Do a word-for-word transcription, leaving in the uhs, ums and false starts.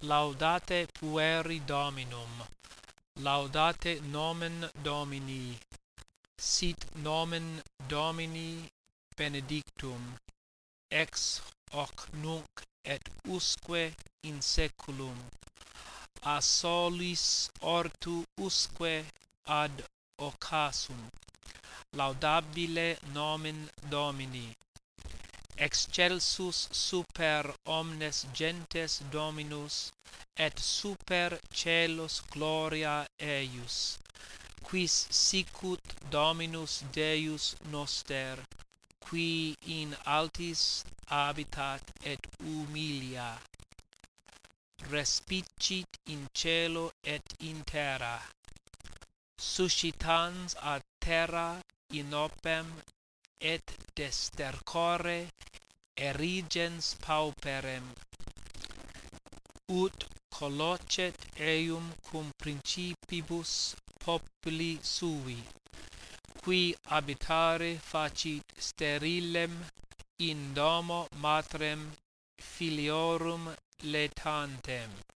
Laudate pueri Dominum. Laudate nomen Domini. Sit nomen Domini benedictum, ex hoc nunc et usque in saeculum, a solis ortu usque ad occasum. Laudabile nomen Domini. Excelsus super omnes gentes Dominus, et super caelos gloria eius, quis sicut Dominus Deus noster, qui in altis habitat et humilia, respicit in caelo et in terra, suscitans a terra inopem et destercore erigens pauperem, ut collocet eum cum principibus populi sui, qui habitare facit sterilem in domo matrem filiorum letantem.